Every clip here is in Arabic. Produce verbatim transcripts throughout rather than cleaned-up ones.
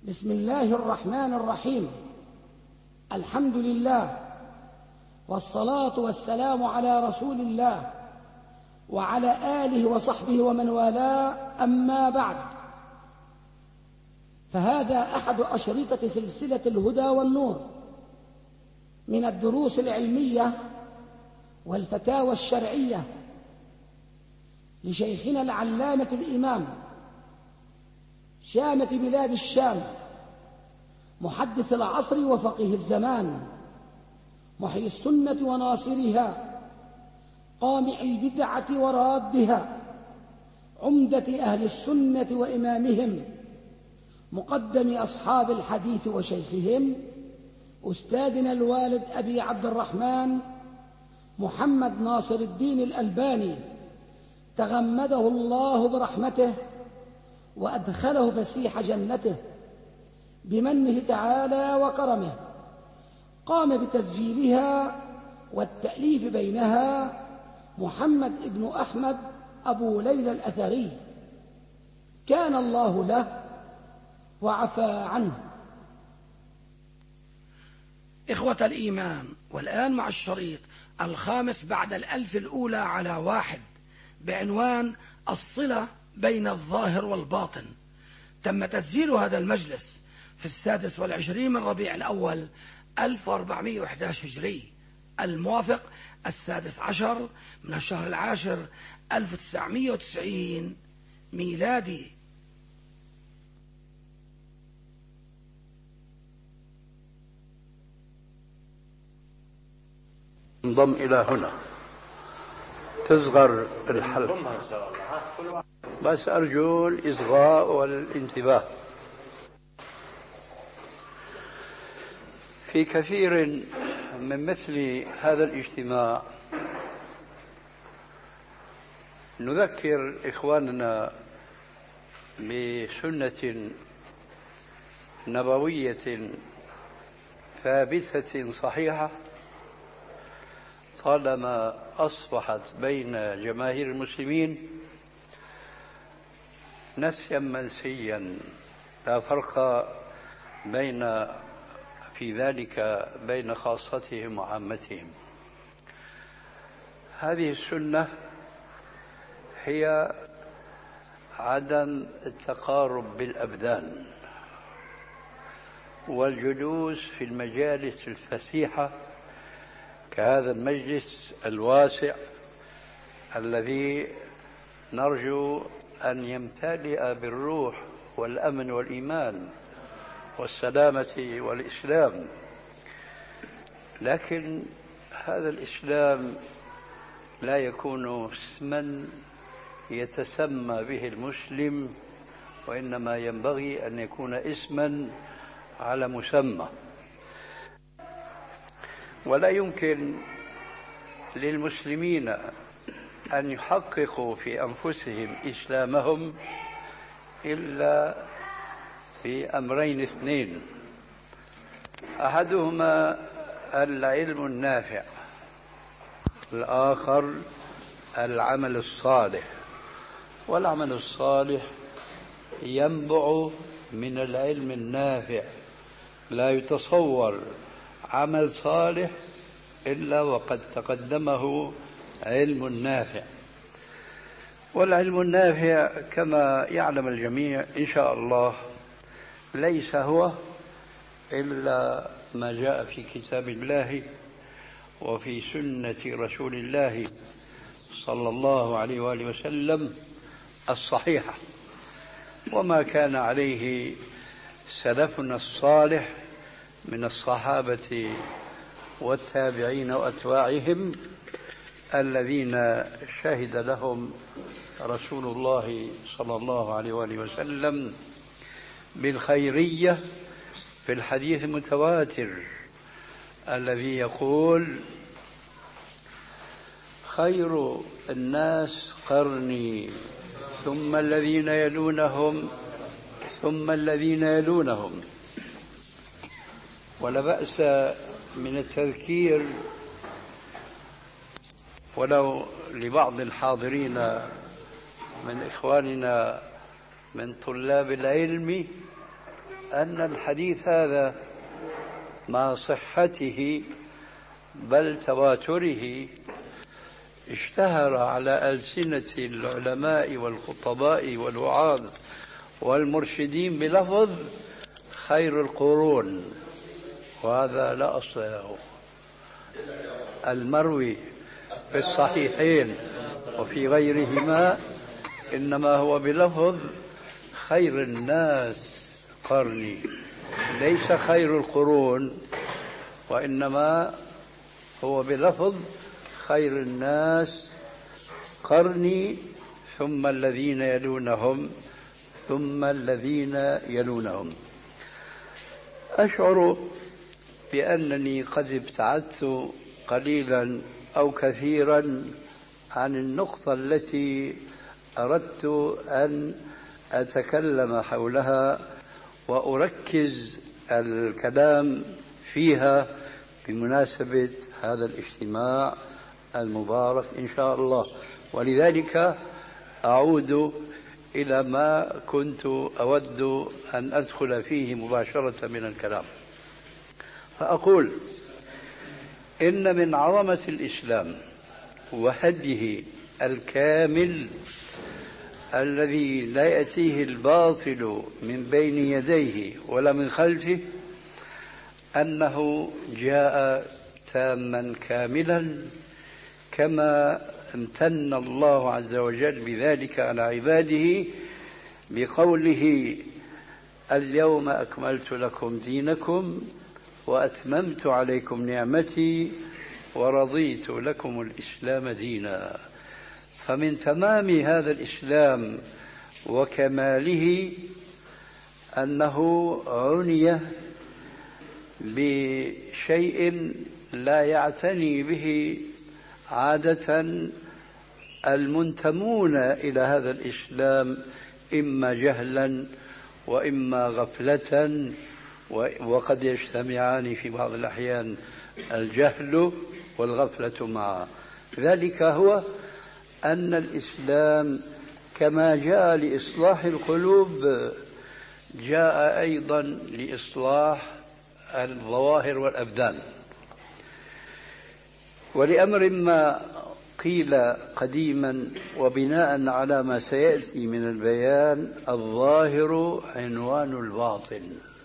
بسم الله الرحمن الرحيم. الحمد لله والصلاة والسلام على رسول الله وعلى آله وصحبه ومن والاه، أما بعد، فهذا أحد أشرطة سلسلة الهدى والنور من الدروس العلمية والفتاوى الشرعية لشيخنا العلامة الإمام شامة بلاد الشام، محدث العصر وفقيه الزمان، محيي السنة وناصرها، قامع البدعة ورادها، عمدة أهل السنة وإمامهم، مقدم أصحاب الحديث وشيخهم، أستاذنا الوالد أبي عبد الرحمن محمد ناصر الدين الألباني، تغمده الله برحمته وأدخله فسيح جنته بمنه تعالى وكرمه. قام بتسجيلها والتأليف بينها محمد ابن أحمد أبو ليلى الأثري، كان الله له وعفى عنه. إخوة الإيمان، والآن مع الشريط الخامس بعد الألف الأولى على واحد بعنوان الصلة بين الظاهر والباطن. تم تسجيل هذا المجلس في السادس والعشرين من ربيع الأول ألف وأربعمائة وأحد عشر هجري، الموافق السادس عشر من الشهر العاشر ألف وتسعمائة وتسعين ميلادي. انضم إلى هنا تصغر الحلقة، بس أرجو الإصغاء والانتباه. في كثير من مثل هذا الاجتماع نذكر إخواننا بسنة نبوية ثابتة صحيحة طالما أصبحت بين جماهير المسلمين نسيا منسيا، لا فرق بين في ذلك بين خاصتهم وعامتهم. هذه السنة هي عدم التقارب بالأبدان والجلوس في المجالس الفسيحة كهذا المجلس الواسع الذي نرجو أن يمتلئ بالروح والأمن والإيمان والسلامة والإسلام. لكن هذا الإسلام لا يكون اسما يتسمى به المسلم، وإنما ينبغي أن يكون اسما على مسمى. ولا يمكن للمسلمين أن يحققوا في أنفسهم إسلامهم إلا بأمرين اثنين: أحدهما العلم النافع، الآخر العمل الصالح. والعمل الصالح ينبع من العلم النافع، لا يتصور عمل صالح إلا وقد تقدمه علم نافع. والعلم النافع كما يعلم الجميع إن شاء الله ليس هو إلا ما جاء في كتاب الله وفي سنة رسول الله صلى الله عليه وآله وسلم الصحيحة، وما كان عليه سلفنا الصالح من الصحابة والتابعين وأتباعهم الذين شهد لهم رسول الله صلى الله عليه وآله وسلم بالخيرية في الحديث المتواتر الذي يقول: خير الناس قرني ثم الذين يلونهم ثم الذين يلونهم. ولا بأس من التذكير ولو لبعض الحاضرين من إخواننا من طلاب العلم أن الحديث هذا مع صحته بل تواتره اشتهر على ألسنة العلماء والخطباء والوعاظ والمرشدين بلفظ خير القرون، وهذا لا أصل له. المروي في الصحيحين وفي غيرهما إنما هو بلفظ خير الناس قرني، ليس خير القرون، وإنما هو بلفظ خير الناس قرني ثم الذين يلونهم ثم الذين يلونهم. أشعر بأنني قد ابتعدت قليلا أو كثيرا عن النقطة التي أردت أن أتكلم حولها وأركز الكلام فيها بمناسبة هذا الاجتماع المبارك إن شاء الله، ولذلك أعود إلى ما كنت أود أن أدخل فيه مباشرة من الكلام. فأقول إن من عظمة الإسلام وهديه الكامل الذي لا يأتيه الباطل من بين يديه ولا من خلفه أنه جاء تاما كاملا، كما امتن الله عز وجل بذلك على عباده بقوله اليوم أكملت لكم دينكم وأتممت عليكم نعمتي ورضيت لكم الإسلام دينا. فمن تمام هذا الإسلام وكماله أنه عني بشيء لا يعتني به عادة المنتمون إلى هذا الإسلام، إما جهلا وإما غفلة، وقد يجتمعان في بعض الأحيان الجهل والغفلة معا. ذلك هو أن الإسلام كما جاء لإصلاح القلوب جاء أيضا لإصلاح الظواهر والأبدان. ولأمر ما قيل قديما وبناء على ما سيأتي من البيان الظاهر عنوان الباطن،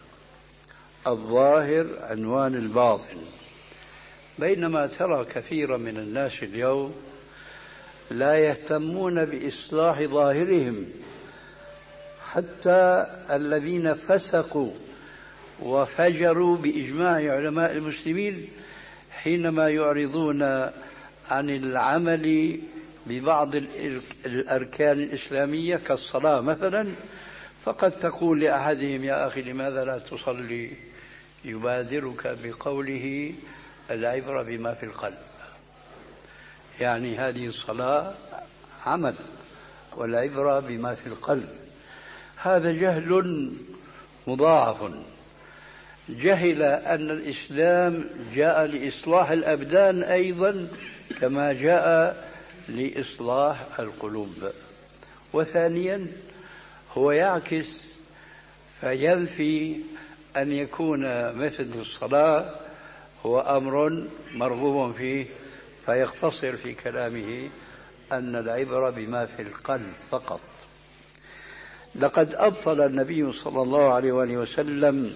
الظاهر عنوان الباطن. بينما ترى كثيرا من الناس اليوم لا يهتمون بإصلاح ظاهرهم، حتى الذين فسقوا وفجروا بإجماع علماء المسلمين حينما يعرضون عن العمل ببعض الأركان الإسلامية كالصلاة مثلا، فقد تقول لأحدهم يا أخي لماذا لا تصلي؟ يبادرك بقوله العبرة بما في القلب، يعني هذه الصلاة عمل والعبرة بما في القلب. هذا جهل مضاعف. جهل أن الإسلام جاء لإصلاح الأبدان أيضا كما جاء لإصلاح القلوب. وثانيا هو يعكس فينفي أن يكون مثل الصلاة هو أمر مرغوب فيه، فيختصر في كلامه أن العبرة بما في القلب فقط. لقد أبطل النبي صلى الله عليه وآله وسلم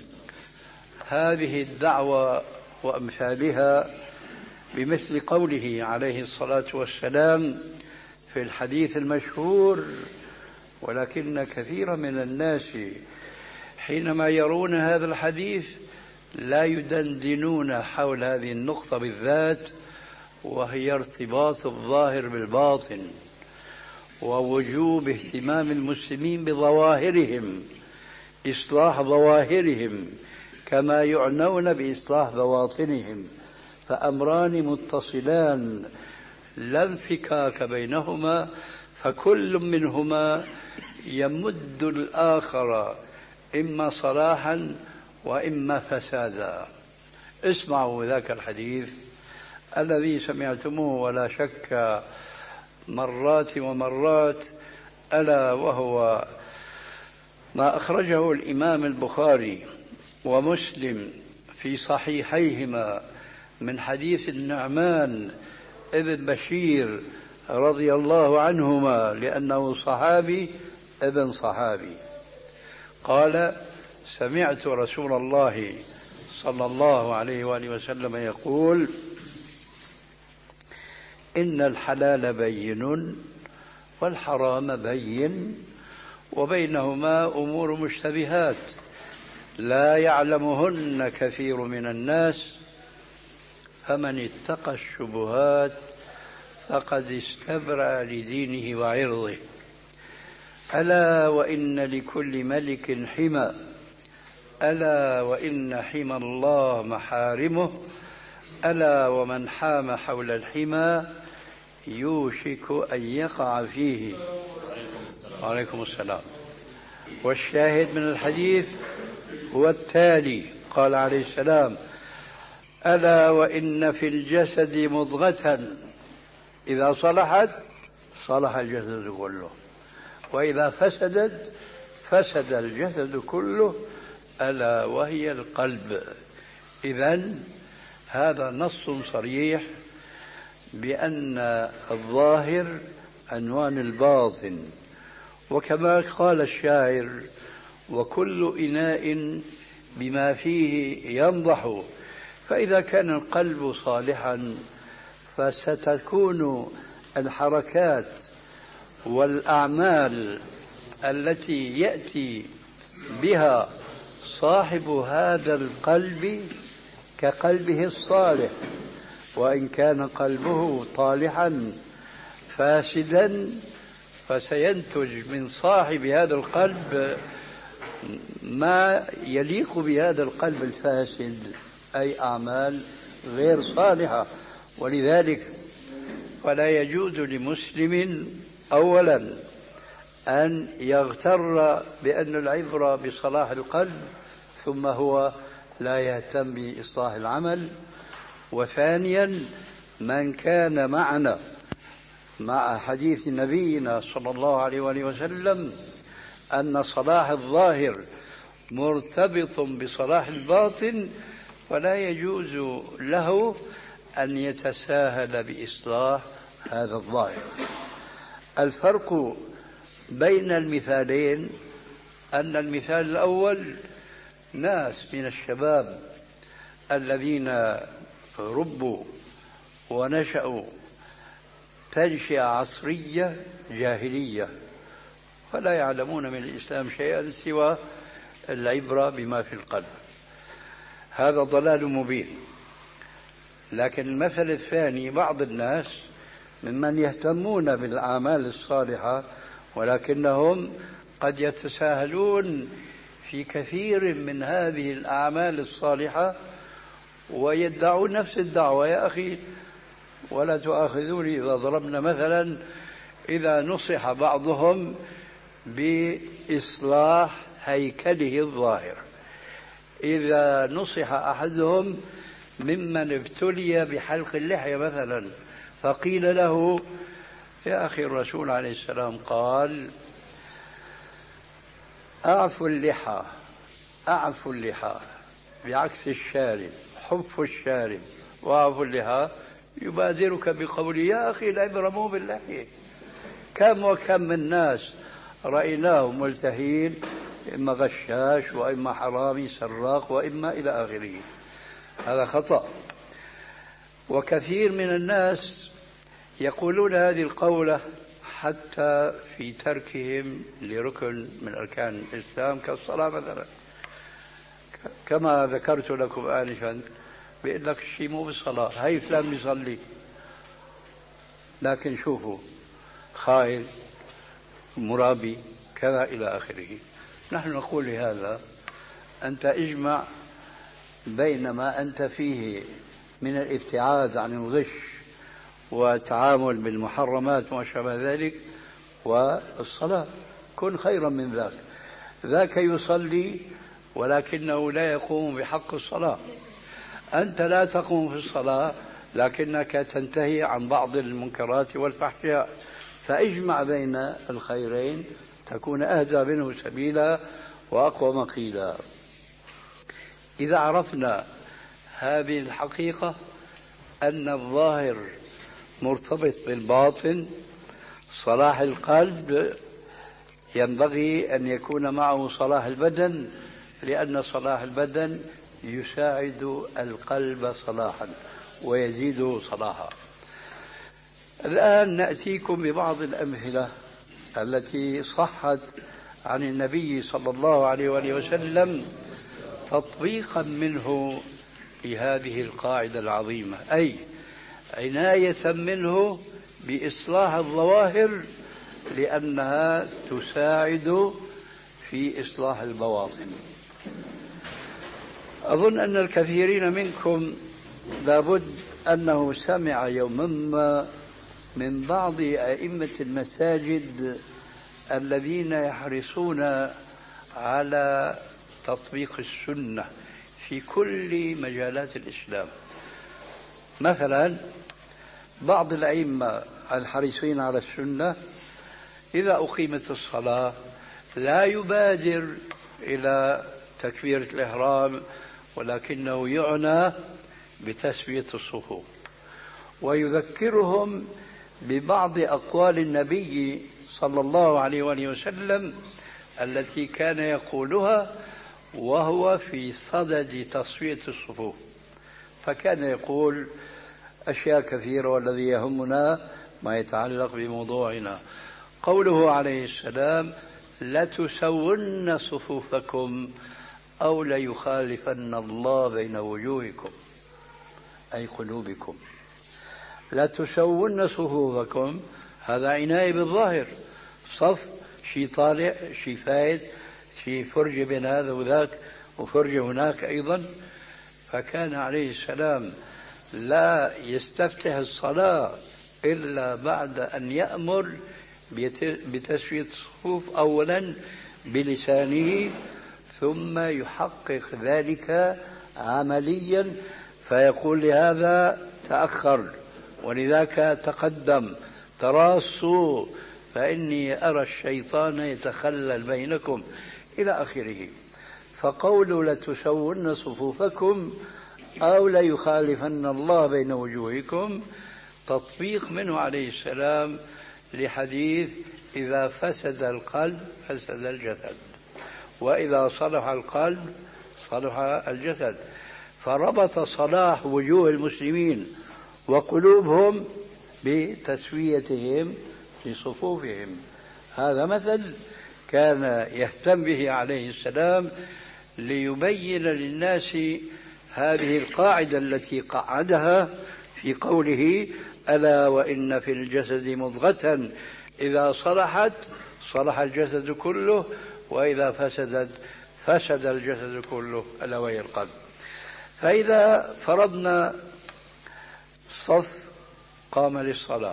هذه الدعوة وأمثالها بمثل قوله عليه الصلاة والسلام في الحديث المشهور: ولكن كثيرا من الناس حينما يرون هذا الحديث لا يدندنون حول هذه النقطة بالذات، وهي ارتباط الظاهر بالباطن ووجوب اهتمام المسلمين بظواهرهم، إصلاح ظواهرهم كما يعنون بإصلاح بواطنهم، فأمران متصلان لا انفكاك بينهما، فكل منهما يمد الآخر إما صلاحا وإما فسادا. اسمعوا ذاك الحديث الذي سمعتموه ولا شك مرات ومرات، ألا وهو ما أخرجه الإمام البخاري ومسلم في صحيحيهما من حديث النعمان ابن بشير رضي الله عنهما لأنه صحابي ابن صحابي، قال: سمعت رسول الله صلى الله عليه وآله وسلم يقول: إن الحلال بين والحرام بين وبينهما أمور مشتبهات لا يعلمهن كثير من الناس، فمن اتقى الشبهات فقد استبرأ لدينه وعرضه. ألا وإن لكل ملك حمى، ألا وإن حمى الله محارمه، ألا ومن حام حول الحمى يوشك أن يقع فيه. عليكم السلام. والشاهد من الحديث هو التالي: قال عليه السلام: ألا وإن في الجسد مضغة إذا صلحت صلح الجسد كله، وإذا فسدت فسد الجسد كله، ألا وهي القلب. إذن هذا نص صريح بأن الظاهر عنوان الباطن، وكما قال الشاعر: وكل إناء بما فيه ينضح. فإذا كان القلب صالحا فستكون الحركات والأعمال التي يأتي بها صاحب هذا القلب كقلبه الصالح، وإن كان قلبه طالحا فاسدا فسينتج من صاحب هذا القلب ما يليق بهذا القلب الفاسد، أي أعمال غير صالحة. ولذلك فلا يجوز لمسلم أولا أن يغتر بأن العبرة بصلاح القلب ثم هو لا يهتم بإصلاح العمل. وثانيا من كان معنا مع حديث نبينا صلى الله عليه وآله وسلم أن صلاح الظاهر مرتبط بصلاح الباطن، فلا يجوز له أن يتساهل بإصلاح هذا الظاهر. الفرق بين المثالين أن المثال الأول ناس من الشباب الذين ربوا ونشأوا تنشئة عصرية جاهلية، فلا يعلمون من الإسلام شيئا سوى العبرة بما في القلب، هذا ضلال مبين. لكن المثل الثاني بعض الناس ممن يهتمون بالأعمال الصالحة ولكنهم قد يتساهلون في كثير من هذه الأعمال الصالحة ويدعون نفس الدعوة. يا أخي ولا تؤاخذوني إذا ضربنا مثلا، إذا نصح بعضهم بإصلاح هيكله الظاهر، إذا نصح أحدهم ممن ابتلي بحلق اللحية مثلا فقيل له: يا أخي الرسول عليه السلام قال: أعفوا اللحى، أعفوا اللحى بعكس الشارب، حفوا الشارب وأعفوا اللحى، يبادرك بقوله: يا أخي العبرة مو باللحية. كم وكم من ناس رأيناهم ملتهين، إما غشاش وإما حرامي سراق وإما إلى آخره. هذا خطأ. وكثير من الناس يقولون هذه القولة حتى في تركهم لركن من أركان الإسلام كالصلاة مثلا، كما ذكرت لكم آنفا، بيقول لك الشيء مو بالصلاة، هاي فلان بيصلي لكن شوفوا خائن مرابي كذا إلى آخره. نحن نقول لهذا: أنت اجمع بين ما أنت فيه من الابتعاد عن الغش والتعامل بالمحرمات وما شابه ذلك والصلاة، كن خيرا من ذاك. ذاك يصلي ولكنه لا يقوم بحق الصلاة، أنت لا تقوم في الصلاة لكنك تنتهي عن بعض المنكرات والفحشاء. فاجمع بين الخيرين تكون أهدى منه سبيلا وأقوى مقيلا. إذا عرفنا هذه الحقيقة أن الظاهر مرتبط بالباطن، صلاح القلب ينبغي أن يكون معه صلاح البدن، لأن صلاح البدن يساعد القلب صلاحا ويزيده صلاحا. الآن نأتيكم ببعض الأمثلة التي صحت عن النبي صلى الله عليه وآله وسلم تطبيقا منه لهذه القاعدة العظيمة، أي عناية منه بإصلاح الظواهر لأنها تساعد في إصلاح البواطن. أظن أن الكثيرين منكم لابد أنه سمع يوما ما من بعض أئمة المساجد الذين يحرصون على تطبيق السنة في كل مجالات الإسلام. مثلا بعض الأئمة الحريصين على السنة إذا أقيمت الصلاة لا يبادر إلى تكبيرة الإحرام، ولكنه يعنى بتسوية الصفوف، ويذكرهم ببعض أقوال النبي صلى الله عليه وآله وسلم التي كان يقولها وهو في صدد تصفية الصفوف. فكان يقول أشياء كثيرة، والذي يهمنا ما يتعلق بموضوعنا. قوله عليه السلام: لتسون صفوفكم أو ليخالفن الله بين وجوهكم، أي قلوبكم. لتسون صفوفكم هذا عناية بالظاهر، صف شي طالع شي فايد شي فرجة بين هذا وذاك وفرجة هناك أيضا. فكان عليه السلام لا يستفتح الصلاة إلا بعد أن يأمر بتسوية الصفوف أولا بلسانه، ثم يحقق ذلك عمليا، فيقول لهذا تأخر ولذاك تقدم، تراصوا فإني أرى الشيطان يتخلل بينكم إلى آخره. فقول لتسون صفوفكم أو ليخالفن الله بين وجوهكم تطبيق منه عليه السلام لحديث: إذا فسد القلب فسد الجسد، وإذا صلح القلب صلح الجسد. فربط صلاح وجوه المسلمين وقلوبهم بتسويتهم لصفوفهم. هذا مثل كان يهتم به عليه السلام ليبين للناس هذه القاعدة التي قعدها في قوله: ألا وإن في الجسد مضغة إذا صلحت صلح الجسد كله، وإذا فسدت فسد الجسد كله، ألا وهي القلب. فإذا فرضنا صف قام للصلاة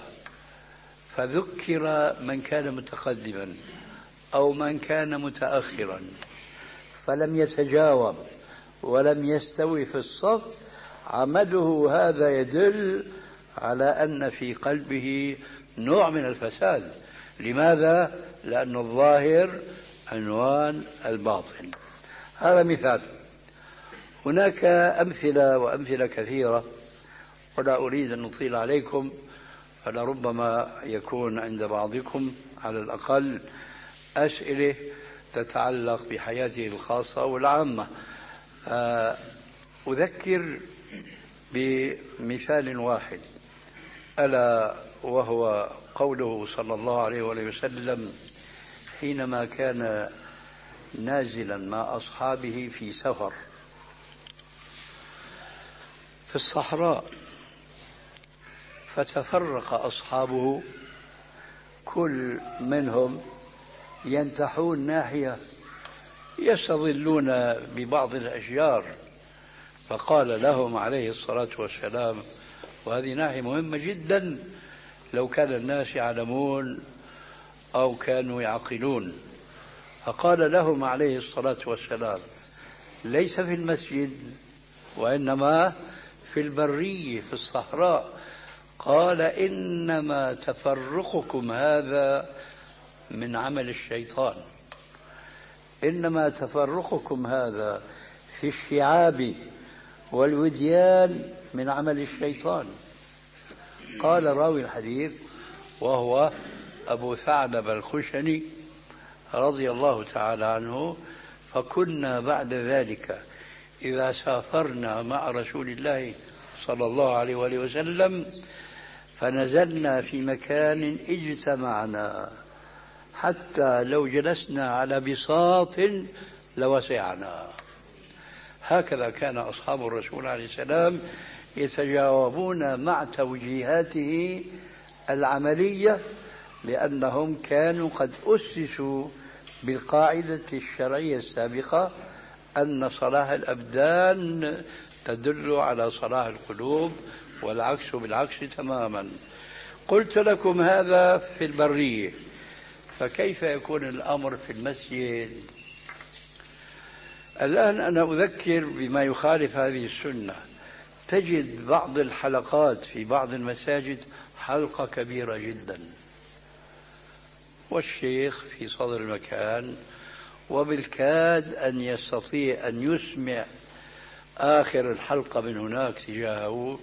فذكر من كان متقدما أو من كان متأخرا فلم يتجاوب ولم يستوي في الصف، عمله هذا يدل على أن في قلبه نوع من الفساد. لماذا؟ لأن الظاهر عنوان الباطن. هذا مثال. هناك أمثلة وأمثلة كثيرة، ولا أريد أن نطيل عليكم، فلربما يكون عند بعضكم على الأقل أسئلة تتعلق بحياته الخاصة والعامة. أذكر بمثال واحد، ألا وهو قوله صلى الله عليه وسلم حينما كان نازلا مع أصحابه في سفر في الصحراء، فتفرق أصحابه كل منهم ينتحون ناحية، يستظلون ببعض الأشجار. فقال لهم عليه الصلاة والسلام، وهذه ناحية مهمة جدا لو كان الناس يعلمون أو كانوا يعقلون، فقال لهم عليه الصلاة والسلام: ليس في المسجد وإنما في البرية في الصحراء. قال: إنما تفرقكم هذا من عمل الشيطان، إنما تفرقكم هذا في الشعاب والوديان من عمل الشيطان. قال راوي الحديث وهو أبو ثعلب الخشني رضي الله تعالى عنه: فكنا بعد ذلك إذا سافرنا مع رسول الله صلى الله عليه وآله وسلم فنزلنا في مكان اجتمعنا حتى لو جلسنا على بساط لوسعنا. هكذا كان أصحاب الرسول عليه السلام يتجاوبون مع توجيهاته العملية، لأنهم كانوا قد أسسوا بالقاعدة الشرعية السابقة أن صلاح الأبدان تدل على صلاح القلوب، والعكس بالعكس تماما. قلت لكم هذا في البرية، فكيف يكون الأمر في المسجد؟ الآن أنا أذكر بما يخالف هذه السنة. تجد بعض الحلقات في بعض المساجد حلقة كبيرة جدا، والشيخ في صدر المكان، وبالكاد أن يستطيع أن يسمع آخر الحلقة من هناك تجاهه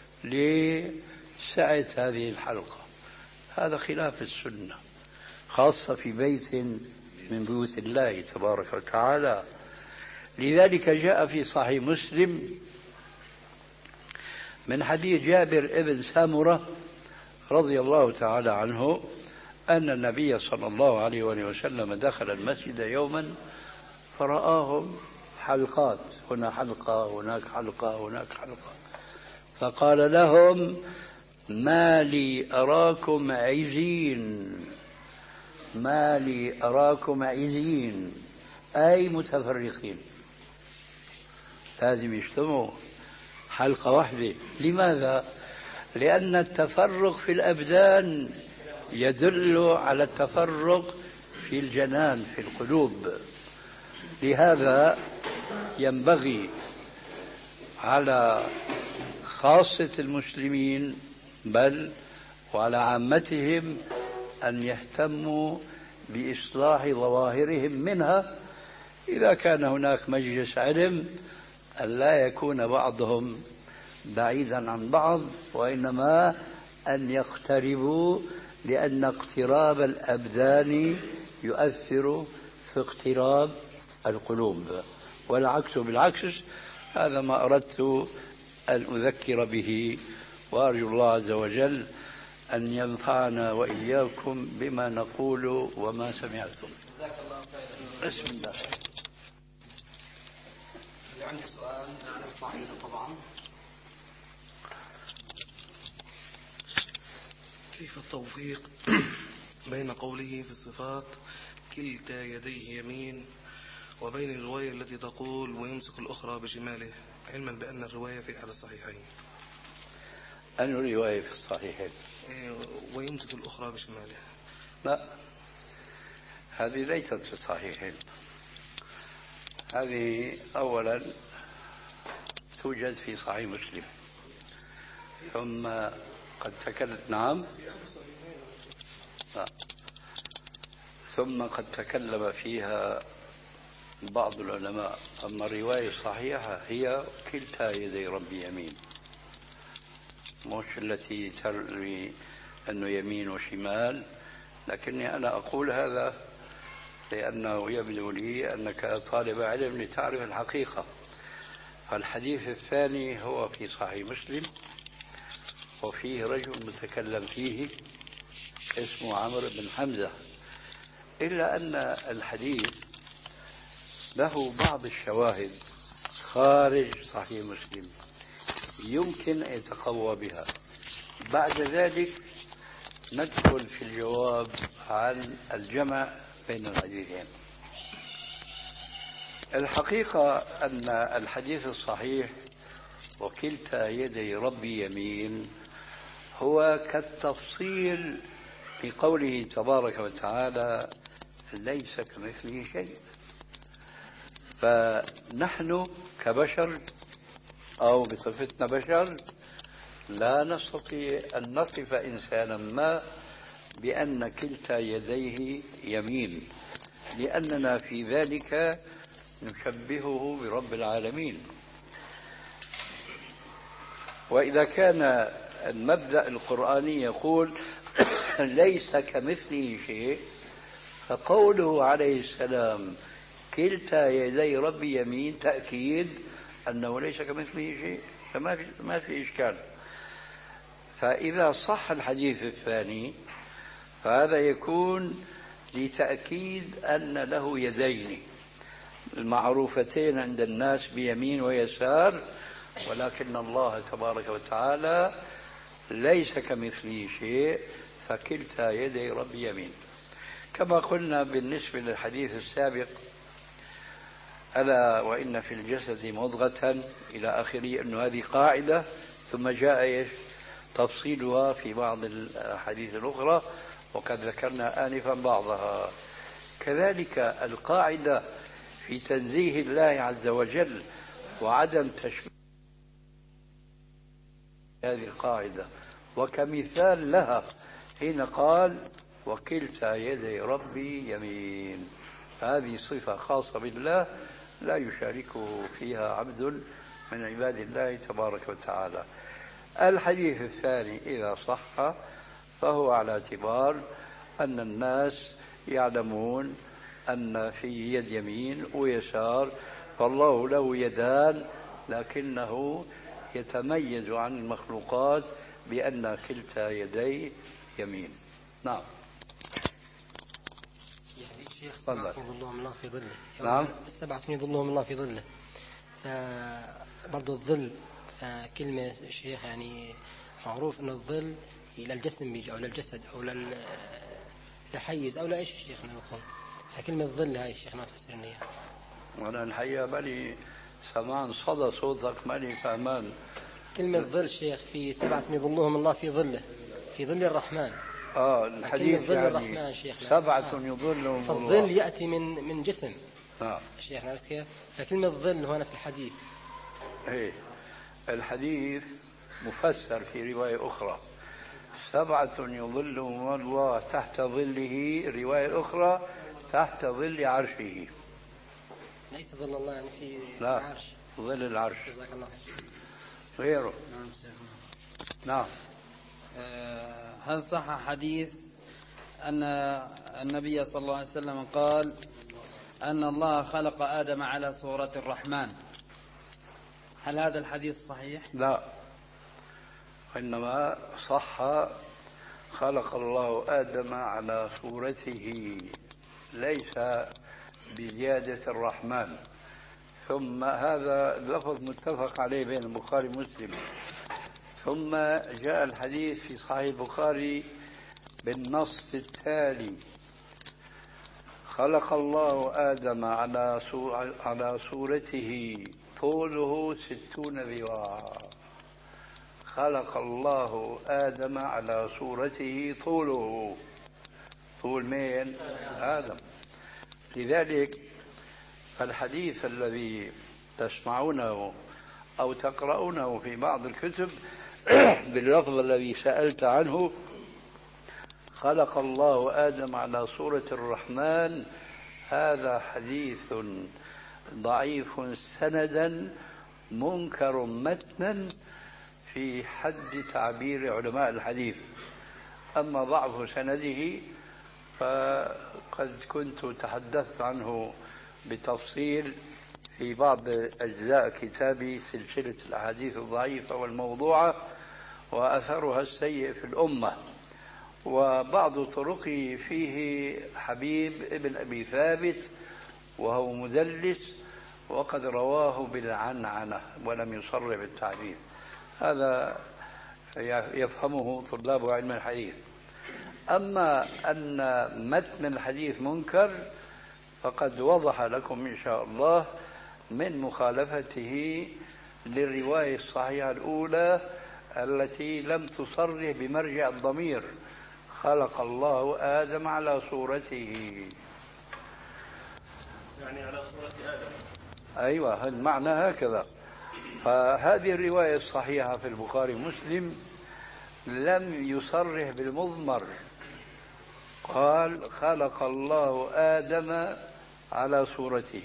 لسعة هذه الحلقة. هذا خلاف السنة، خاصة في بيت من بيوت الله تبارك وتعالى. لذلك جاء في صحيح مسلم من حديث جابر ابن سامرة رضي الله تعالى عنه أن النبي صلى الله عليه وسلم دخل المسجد يوما فرآهم حلقات، هنا حلقة هناك حلقة هناك حلقة، فقال لهم: ما لي أراكم عزين، ما لي أراكم عزين، أي متفرقين، لازم يجتمعوا حلقة واحدة. لماذا؟ لأن التفرق في الأبدان يدل على التفرق في الجنان في القلوب. لهذا ينبغي على خاصة المسلمين بل وعلى عامتهم أن يهتموا بإصلاح ظواهرهم منها. إذا كان هناك مجلس علم أن لا يكون بعضهم بعيدا عن بعض، وإنما أن يقتربوا، لأن اقتراب الأبدان يؤثر في اقتراب القلوب، والعكس بالعكس. هذا ما أردت أن أذكر به، وأرجو الله عز وجل أن ينفعنا وإياكم بما نقول وما سمعتم. بسم الله. عندي سؤال عن الفائدة طبعا. كيف التوفيق بين قوله في الصفات كلتا يديه يمين وبين الرواية التي تقول ويمسك الأخرى بشماله، علما بأن الرواية في أحد الصحيحين؟ أن رواية في الصحيحين ويمسك الأخرى بشماله؟ لا، هذه ليست في الصحيحين. هذه أولا توجد في صحيح مسلم، ثم قد تكلم نعم لا. ثم قد تكلم فيها بعض العلماء. أما الرواية الصحيحة هي كلتا يدي ربي يمين، مش التي تروي أنه يمين وشمال. لكني أنا أقول هذا لأنه يبدو لي أنك طالب علم لتعرف الحقيقة. فالحديث الثاني هو في صحيح مسلم، وفيه رجل متكلم فيه اسمه عمرو بن حمزة، إلا أن الحديث له بعض الشواهد خارج صحيح مسلم يمكن أن يتقوى بها. بعد ذلك ندخل في الجواب عن الجمع بين الحديثين. الحقيقة أن الحديث الصحيح وكلتا يدي ربي يمين هو كالتفصيل في قوله تبارك وتعالى ليس كمثله شيء. فنحن كبشر أو بصفتنا بشر لا نستطيع أن نصف إنسانا ما بأن كلتا يديه يمين، لأننا في ذلك نشبهه برب العالمين. وإذا كان المبدأ القرآني يقول ليس كمثله شيء، فقوله عليه السلام كلتا يدي ربي يمين تأكيد أنه ليس كمثله شيء، فما في ما في إشكال. فإذا صح الحديث الثاني فهذا يكون لتأكيد أن له يدين المعروفتين عند الناس بيمين ويسار، ولكن الله تبارك وتعالى ليس كمثله شيء، فكلتا يدي ربي يمين. كما قلنا بالنسبة للحديث السابق ألا وإن في الجسد مضغة إلى آخره، أن هذه قاعدة ثم جاء تفصيلها في بعض الحديث الأخرى، وقد ذكرنا آنفا بعضها. كذلك القاعدة في تنزيه الله عز وجل وعدم تشبيه هذه القاعدة، وكمثال لها حين قال وكلتا يدي ربي يمين، هذه صفة خاصة بالله لا يشاركه فيها عبد من عباد الله تبارك وتعالى. الحديث الثاني إذا صح فهو على اعتبار أن الناس يعلمون أن في يد يمين ويسار، فالله له يدان لكنه يتميز عن المخلوقات بأن كلتا يديه يمين. نعم. الشيخ السبعة يظلهم الله في ظله. نعم. السبعة يظلهم الله في ظله. فبرضو الظل، فكلمة الشيخ يعني معروف أن الظل إلى الجسم بيجي أو للجسد أو للحيز أو لإيش الشيخنا يقول، فكلمة الظل هاي الشيخ ما تفسرني إياها. وأنا الحقيقة ماني سمعان صدى صوتك، ماني فهمان. كلمة ظل الشيخ في سبعة يظلهم الله في ظله، في ظل الرحمن. آه الحديث ظل يعني الرحمن شيخنا. سبعة آه. يظلهم الله. فالظل يأتي من من جسم. آه. الشيخ عرفت كيف؟ فكلمة ظل هنا في الحديث. إيه الحديث مفسر في رواية أخرى سبعة يظلهم الله تحت ظله، رواية أخرى تحت ظل عرشه. ليس ظل الله يعني في لا. العرش. ظل العرش. جزاك الله خير. غيره. نعم. نعم. هل صح حديث أن النبي صلى الله عليه وسلم قال أن الله خلق آدم على صورة الرحمن؟ هل هذا الحديث صحيح؟ لا، إنما صح خلق الله آدم على صورته، ليس بزيادة الرحمن. ثم هذا لفظ متفق عليه بين البخاري ومسلم. ثم جاء الحديث في صحيح البخاري بالنص التالي: خلق الله آدم على على صورته طوله ستون ذراعا. خلق الله آدم على صورته طوله، طول مين؟ آدم. لذلك فالحديث الذي تسمعونه أو تقرؤونه في بعض الكتب باللفظ الذي سألت عنه خلق الله آدم على صورة الرحمن، هذا حديث ضعيف سندا منكر متنا في حد تعبير علماء الحديث. أما ضعف سنده فقد كنت تحدثت عنه بتفصيل في بعض أجزاء كتابي سلسلة الأحاديث الضعيفة والموضوعة وأثرها السيء في الأمة. وبعض طرقه فيه حبيب ابن أبي ثابت وهو مدلس، وقد رواه بالعنعنة ولم يصرح بالتعبير. هذا يفهمه طلاب علم الحديث. أما أن متن الحديث منكر فقد وضح لكم إن شاء الله من مخالفته للرواية الصحيحة الأولى التي لم تصرح بمرجع الضمير: خلق الله آدم على صورته، يعني على صورة آدم. أيوة، المعنى هكذا. فهذه الرواية الصحيحة في البخاري ومسلم لم يصرح بالمضمر، قال خلق الله آدم على صورته،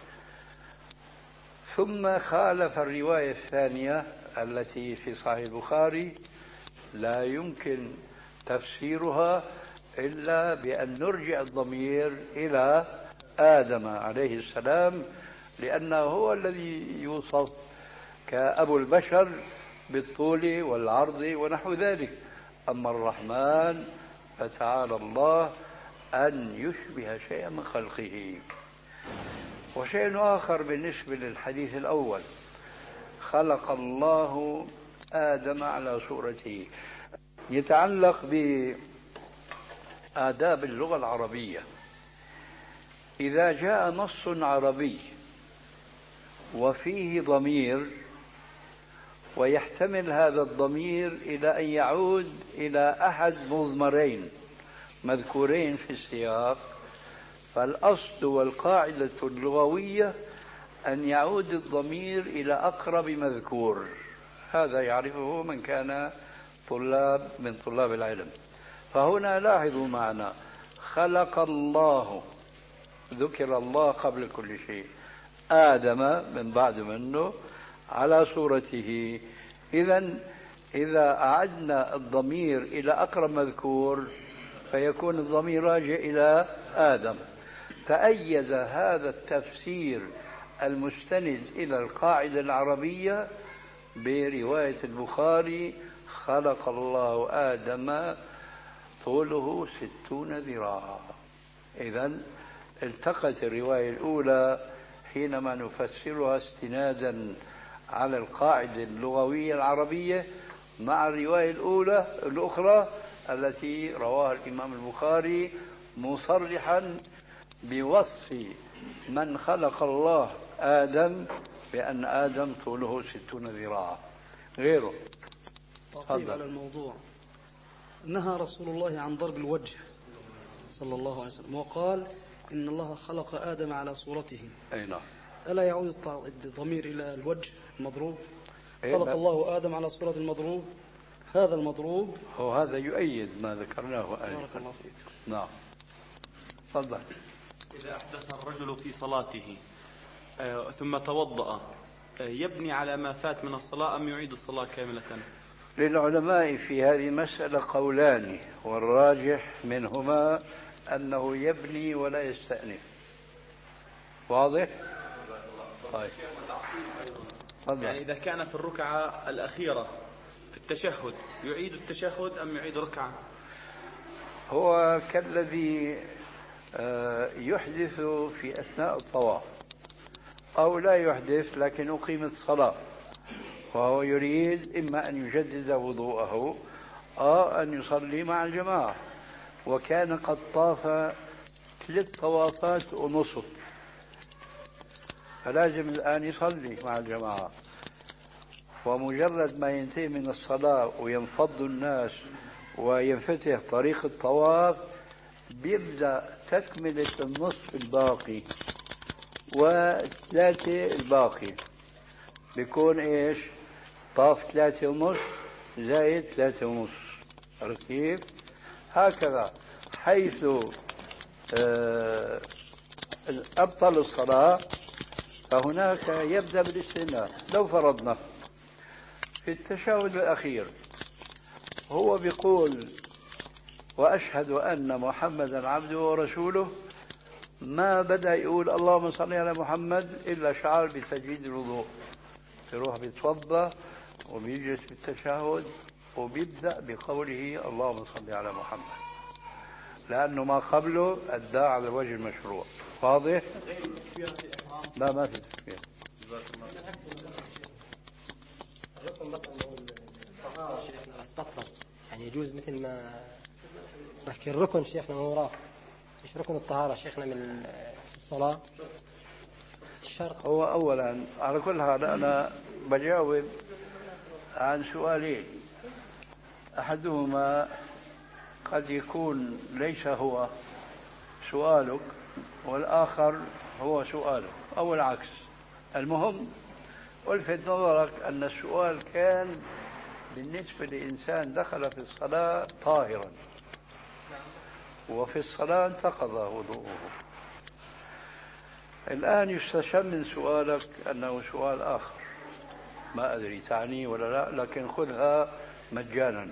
ثم خالف الرواية الثانية التي في صحيح البخاري لا يمكن تفسيرها إلا بأن نرجع الضمير إلى آدم عليه السلام، لأنه هو الذي يوصف كأبو البشر بالطول والعرض ونحو ذلك. أما الرحمن فتعالى الله أن يشبه شيئا من خلقه. وشيء آخر بالنسبة للحديث الأول، خلق الله آدم على صورته، يتعلق بآداب اللغة العربية. إذا جاء نص عربي وفيه ضمير ويحتمل هذا الضمير إلى أن يعود إلى أحد مضمرين مذكورين في السياق، فالأصل والقاعدة اللغوية أن يعود الضمير إلى أقرب مذكور. هذا يعرفه من كان طلاب من طلاب العلم. فهنا لاحظوا معنا، خلق الله، ذكر الله قبل كل شيء، آدم من بعد منه على صورته. إذن إذا أعدنا الضمير إلى أقرب مذكور فيكون الضمير راجع إلى آدم. تأيد هذا التفسير المستند إلى القاعدة العربية برواية البخاري خلق الله آدم طوله ستون ذراعا. إذن التقت الرواية الأولى حينما نفسرها استنادا على القاعدة اللغوية العربية مع الرواية الأولى الأخرى التي رواها الإمام البخاري مصرحا بوصف من خلق الله آدم بأن آدم طوله ستون ذراعا. غيره تعقيب على الموضوع، نهى رسول الله عن ضرب الوجه صلى الله عليه وسلم وقال إن الله خلق آدم على صورته. أي نعم. ألا يعود الضمير إلى الوجه المضروب؟ خلق الله آدم على صورة المضروب، هذا المضروب هو هذا يؤيد ما ذكرناه آنفا. نعم تفضل. إذا أحدث الرجل في صلاته آه ثم توضأ آه يبني على ما فات من الصلاة أم يعيد الصلاة كاملة؟ للعلماء في هذه المسألة قولان، والراجح منهما أنه يبني ولا يستأنف. واضح؟ طيب. يعني إذا كان في الركعة الأخيرة في التشهد يعيد التشهد أم يعيد ركعة؟ هو كالذي يحدث في أثناء الطواف أو لا يحدث لكن أقيمت الصلاة، وهو يريد إما أن يجدد وضوءه أو أن يصلي مع الجماعة، وكان قد طاف ثلاث طوافات ونصف، فلازم الآن يصلي مع الجماعة. ومجرد ما ينتهي من الصلاة وينفض الناس وينفتح طريق الطواف بيبدأ تكملة النصف الباقي وثلاثة الباقي، بيكون إيش؟ طاف ثلاثة ونص زائد ثلاثة ونص. عرفت كيف؟ هكذا حيث أبطل الصلاة فهناك يبدأ بالاستئناف. لو فرضنا في التشهد الأخير هو بيقول وأشهد أن محمدا عبده ورسوله، ما بدأ يقول اللهم صل على محمد إلا شعر بتجديد الوضوء، يروح بيتوضأ وبيجلس بالتشهد وبيبدأ بقوله اللهم صل على محمد، لأنه ما قبله أدى على الوجه المشروع. واضح؟ لا ما في تكبير. بس بطل يعني يجوز مثل ما بحكي الركن شيخنا من وراه، مش ركن الطهارة شيخنا من الصلاة الشرط. هو أولا على كل حال أنا بجاوب عن سؤالين، أحدهما قد يكون ليس هو سؤالك والآخر هو سؤالك أو العكس. المهم ألفت نظرك أن السؤال كان بالنسبة لإنسان دخل في الصلاة طاهرا، وفي الصلاة انتقض وضوءه. الآن يستشم من سؤالك أنه سؤال آخر، ما أدري تعني ولا لا، لكن خذها مجانا.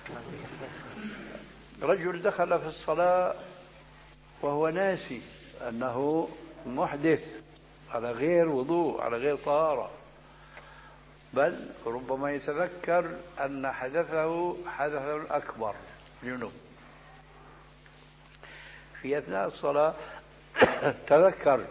رجل دخل في الصلاة وهو ناسي أنه محدث على غير وضوء، على غير طهارة، بل ربما يتذكر أن حدثه حدث أكبر جنوب في أثناء الصلاة تذكر،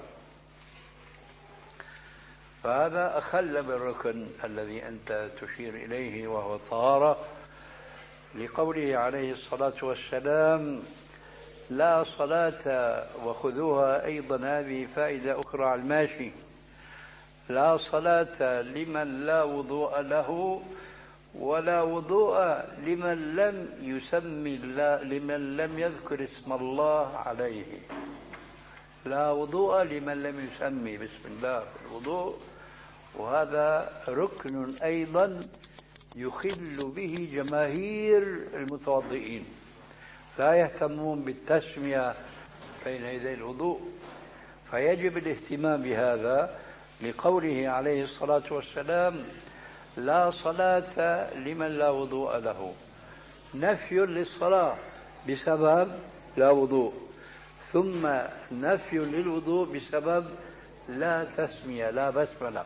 فهذا أخل بالركن الذي أنت تشير إليه وهو الطهارة، لقوله عليه الصلاة والسلام: لا صلاة، وخذوها أيضا هذه فائدة أخرى على الماشي، لا صلاة لمن لا وضوء له، ولا وضوء لمن لم يسمي الله، لمن لم يذكر اسم الله عليه. لا وضوء لمن لم يسمي بسم الله الوضوء، وهذا ركن أيضا يخل به جماهير المتوضئين، لا يهتمون بالتسمية بين يدي الوضوء، فيجب الاهتمام بهذا لقوله عليه الصلاة والسلام: لا صلاة لمن لا وضوء له، نفي للصلاة بسبب لا وضوء، ثم نفي للوضوء بسبب لا تسمية، لا بسملة.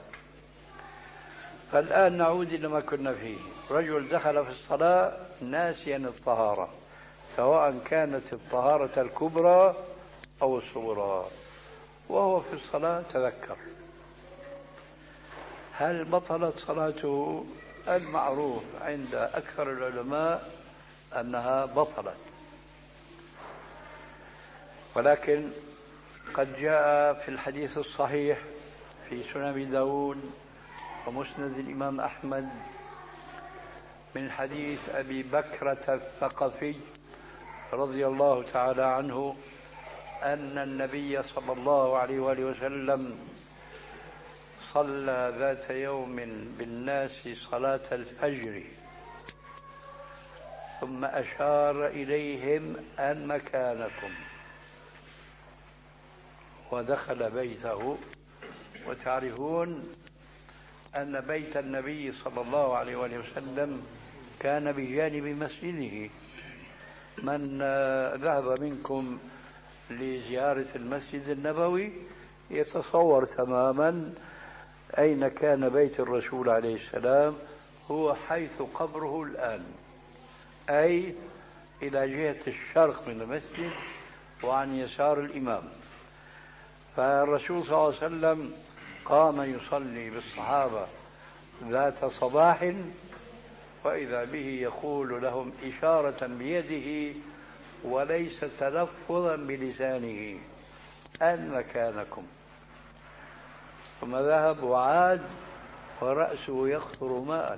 فالآن نعود إلى ما كنا فيه. رجل دخل في الصلاة ناسيا الطهارة، سواء كانت الطهارة الكبرى أو الصغرى، وهو في الصلاة تذكر. هل بطلت صلاته؟ المعروف عند أكثر العلماء أنها بطلت، ولكن قد جاء في الحديث الصحيح في سنن داود ومسند الإمام أحمد من حديث أبي بكرة الثقفي رضي الله تعالى عنه أن النبي صلى الله عليه وآله وسلم صلى ذات يوم بالناس صلاة الفجر، ثم أشار إليهم أن مكانكم، ودخل بيته. وتعرفون أن بيت النبي صلى الله عليه وآله وسلم كان بجانب مسجده. من ذهب منكم لزيارة المسجد النبوي يتصور تماما أين كان بيت الرسول عليه السلام، هو حيث قبره الآن، أي إلى جهة الشرق من المسجد وعن يسار الإمام. فالرسول صلى الله عليه وسلم قام يصلي بالصحابة ذات صباح، وإذا به يقول لهم إشارة بيده وليس تلفظا بلسانه: أن مكانكم. ثم ذهب وعاد ورأسه يقطر ماء،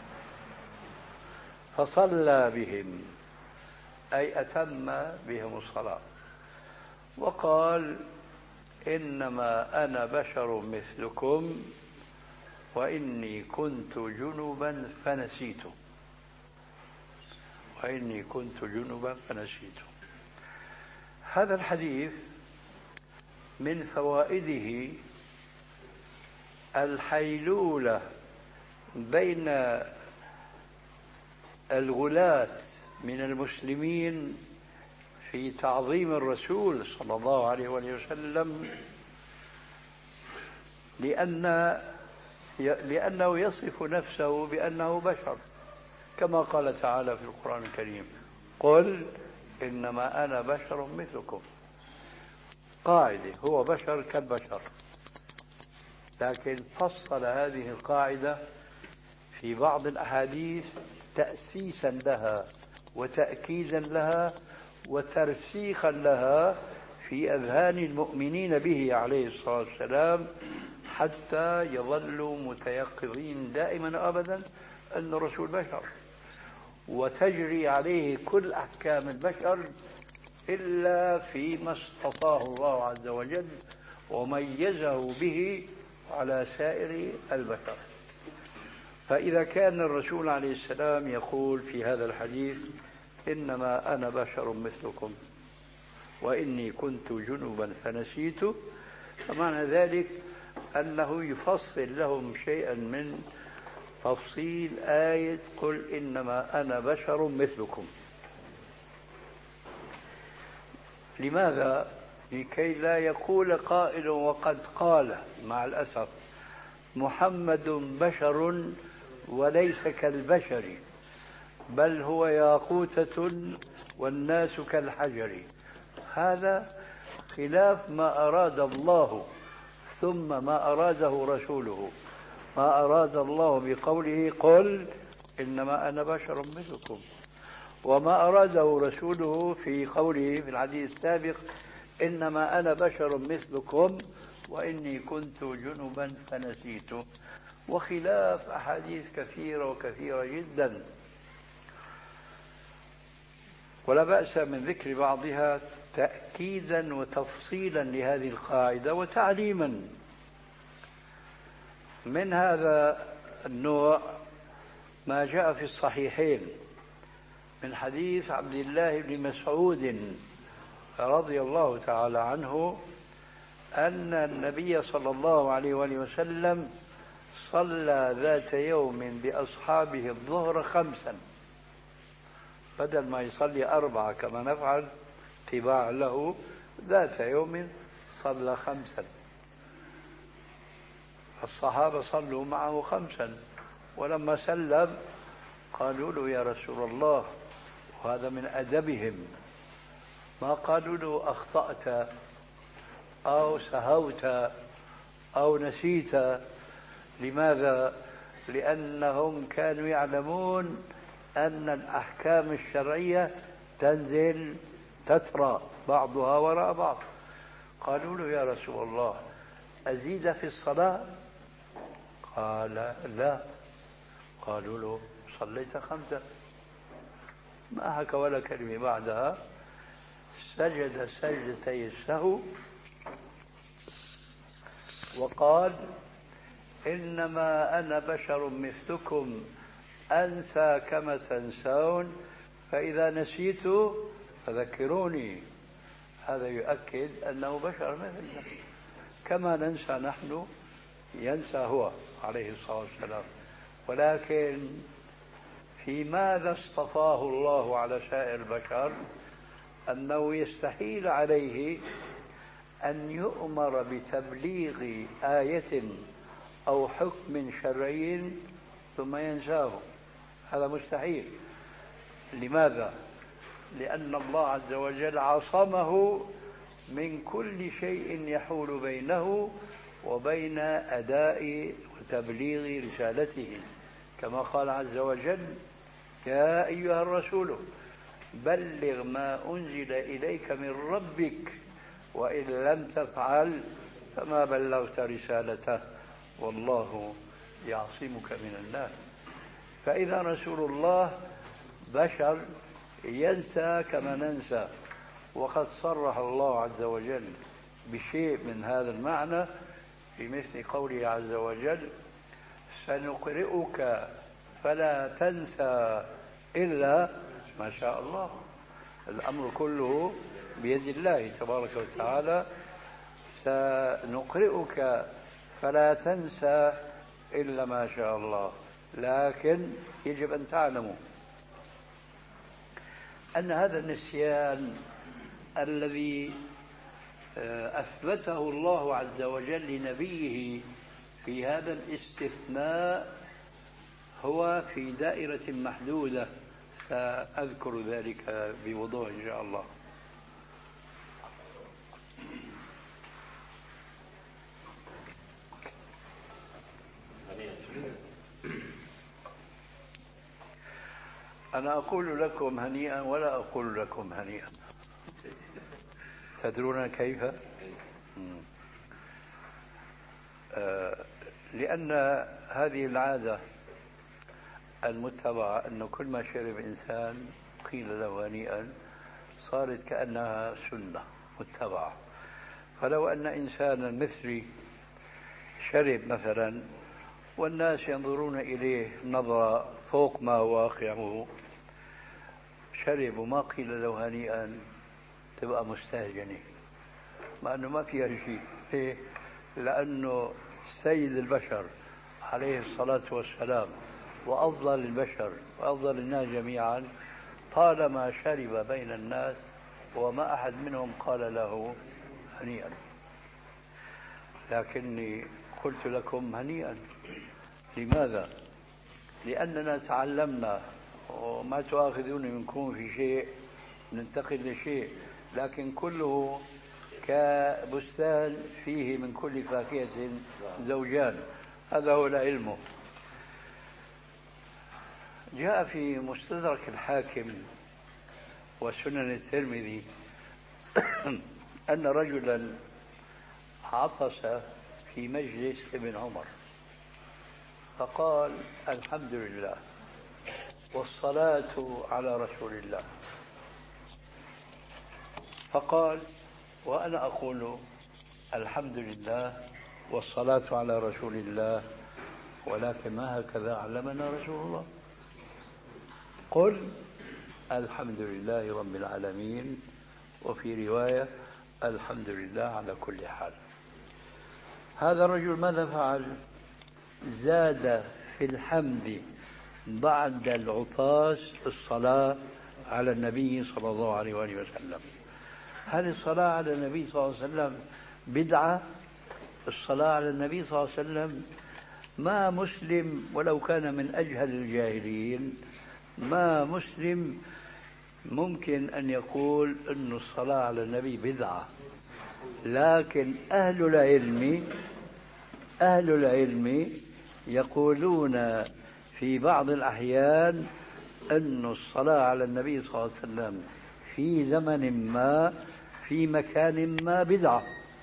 فصلى بهم، أي أتم بهم الصلاة، وقال: إنما أنا بشر مثلكم وإني كنت جنبا فنسيت، وإني كنت جنبا فنسيت. هذا الحديث من فوائده الحيلولة بين الغلاة من المسلمين في تعظيم الرسول صلى الله عليه وسلم، لأن لأنه يصف نفسه بأنه بشر، كما قال تعالى في القرآن الكريم: قل إنما أنا بشر مثلكم. قاعدة، هو بشر كالبشر، لكن فصل هذه القاعدة في بعض الأحاديث تأسيسا لها وتأكيدا لها وترسيخا لها في أذهان المؤمنين به عليه الصلاة والسلام، حتى يظلوا متيقظين دائما أبدا أن الرسول بشر، وتجري عليه كل أحكام البشر إلا فيما استطاع الله عز وجل وميزه به على سائر البشر. فإذا كان الرسول عليه السلام يقول في هذا الحديث: إنما أنا بشر مثلكم، وإني كنت جنبا فنسيت، فمعنى ذلك أنه يفصل لهم شيئا من تفصيل آية قل إنما أنا بشر مثلكم. لماذا؟ لكي لا يقول قائل وقد قال مع الأسف محمد بشر وليس كالبشر، بل هو ياقوتة والناس كالحجر. هذا خلاف ما أراد الله ثم ما أراده رسوله. ما أراد الله بقوله قل إنما أنا بشر مثلكم، وما أراده رسوله في قوله في الحديث السابق إنما أنا بشر مثلكم وإني كنت جنبا فنسيت، وخلاف أحاديث كثيرة وكثيرة جدا، ولا بأس من ذكر بعضها تأكيدا وتفصيلا لهذه القاعدة وتعليما. من هذا النوع ما جاء في الصحيحين من حديث عبد الله بن مسعود رضي الله تعالى عنه أن النبي صلى الله عليه وآله وسلم صلى ذات يوم بأصحابه الظهر خمسا، بدل ما يصلي أربعة كما نفعل اتباعا له، ذات يوم صلى خمسا. الصحابة صلوا معه خمسا، ولما سلم قالوا له يا رسول الله، وهذا من أدبهم، ما قالوا له أخطأت أو سهوت أو نسيت. لماذا؟ لأنهم كانوا يعلمون أن الأحكام الشرعية تنزل تترى بعضها وراء بعض. قالوا له يا رسول الله أزيد في الصلاة؟ قال لا. قالوا له صليت خمسة. ما حكى ولا كلمة بعدها، سجد سجدتي السهو وقال إنما أنا بشر مثلكم أنسى كما تنسون، فإذا نسيت فذكروني. هذا يؤكد أنه بشر مثلنا، كما ننسى نحن ينسى هو عليه الصلاة والسلام. ولكن في ماذا اصطفاه الله على سائر البشر؟ أنه يستحيل عليه أن يؤمر بتبليغ آية أو حكم شرعي ثم ينساه، هذا مستحيل. لماذا؟ لأن الله عز وجل عصمه من كل شيء يحول بينه وبين أداء وتبليغ رسالته، كما قال عز وجل يا أيها الرسول بلغ ما أنزل إليك من ربك وإن لم تفعل فما بلغت رسالته والله يعصمك من الناس. فإذا رسول الله بشر ينسى كما ننسى، وقد صرح الله عز وجل بشيء من هذا المعنى في مثل قوله عز وجل سنقرئك فلا تنسى إلا ما شاء الله. الأمر كله بيد الله تبارك وتعالى. سنقرئك فلا تنسى إلا ما شاء الله، لكن يجب أن تعلموا أن هذا النسيان الذي أثبته الله عز وجل لنبيه في هذا الاستثناء هو في دائرة محدودة، سأذكر ذلك بوضوح إن شاء الله. أنا أقول لكم هنيئا ولا أقول لكم هنيئا. تدرون كيف؟ آه لأن هذه العادة المتبعة أن كل ما شرب إنسان قيل له هنيئا صارت كأنها سنة متبعة. فلو أن إنسانا مثلي شرب مثلا والناس ينظرون إليه نظرة فوق ما هو واقعه، شرب وما قيل له هنيئا، تبقى مستهجنة، مع أنه ما فيها شيء. ليه؟ لأنه سيد البشر عليه الصلاة والسلام وأفضل البشر وأفضل الناس جميعا طالما شرب بين الناس وما أحد منهم قال له هنيئا. لكني قلت لكم هنيئا. لماذا؟ لأننا تعلمنا، وما تؤاخذوني منكم في شيء، ننتقل لشيء، لكن كله كبستان فيه من كل فاكهة زوجان، هذا هو العلم. جاء في مستدرك الحاكم وسنن الترمذي أن رجلا عطس في مجلس ابن عمر فقال الحمد لله والصلاة على رسول الله، فقال وأنا أقول الحمد لله والصلاة على رسول الله، ولكن ما هكذا علمنا رسول الله. قل الحمد لله رب العالمين، وفي رواية الحمد لله على كل حال. هذا الرجل ماذا فعل؟ زاد في الحمد بعد العطاس الصلاة على النبي صلى الله عليه وآله وسلم. هل الصلاة على النبي صلى الله عليه وسلم بدعة؟ الصلاة على النبي صلى الله عليه وسلم ما مسلم ولو كان من أجهل الجاهلين، ما مسلم ممكن أن يقول أن الصلاة على النبي بدعة. لكن أهل العلم أهل العلم يقولون في بعض الأحيان أن الصلاة على النبي صلى الله عليه وسلم في زمن ما في مكان ما بدعة.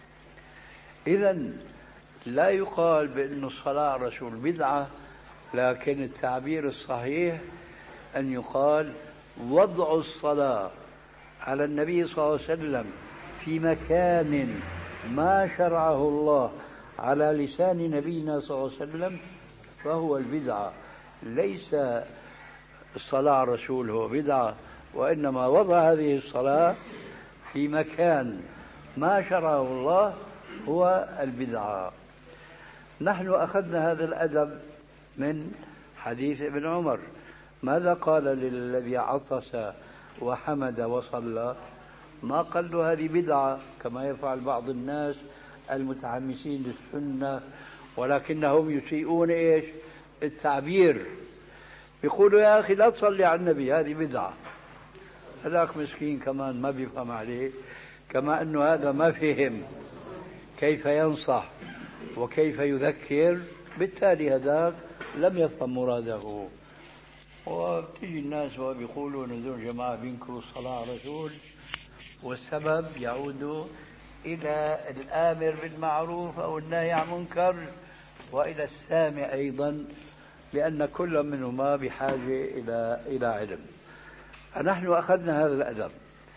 إذن لا يقال بأن الصلاة على الرسول بدعة، لكن التعبير الصحيح أن يقال وضع الصلاة على النبي صلى الله عليه وسلم في مكان ما شرعه الله على لسان نبينا صلى الله عليه وسلم فهو البدعة. ليس الصلاة على الرسول هو بدعة، وإنما وضع هذه الصلاة في مكان ما شرعه الله هو البدعة. نحن أخذنا هذا الأدب من حديث ابن عمر. ماذا قال للذي عطس وحمد وصلى؟ ما قال له هذه بدعة كما يفعل بعض الناس المتحمسين للسنة، ولكنهم يسيئون إيش؟ التعبير. يقولوا يا أخي لا تصلي على النبي، هذه بدعة. هذاك مسكين كمان ما بيفهم عليه، كما أنه هذا ما فهم كيف ينصح وكيف يذكر، بالتالي هذاك لم يفهم مراده. وبتيجي الناس وبيقولوا ان هذول جماعه بينكروا الصلاه على الرسول، والسبب يعود الى الامر بالمعروف او النهي عن المنكر والى السامع ايضا، لان كل منهما بحاجه الى الى علم. فنحن اخذنا هذا الادب.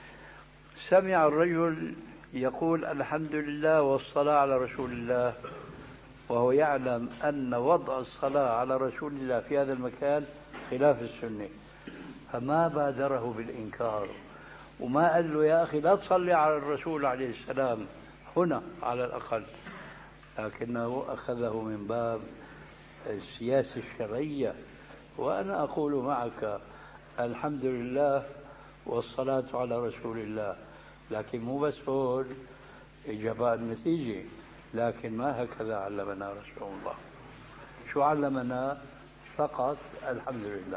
سمع الرجل يقول الحمد لله والصلاه على رسول الله، وهو يعلم ان وضع الصلاه على رسول الله في هذا المكان خلاف السنة، فما بادره بالإنكار وما قال له يا أخي لا تصلي على الرسول عليه السلام هنا على الأقل، لكنه أخذه من باب السياسة الشرعية. وأنا أقول معك الحمد لله والصلاة على رسول الله، لكن مو بس هون إجابة النتيجة، لكن ما هكذا علمنا رسول الله. شو علمنا؟ فقط الحمد لله.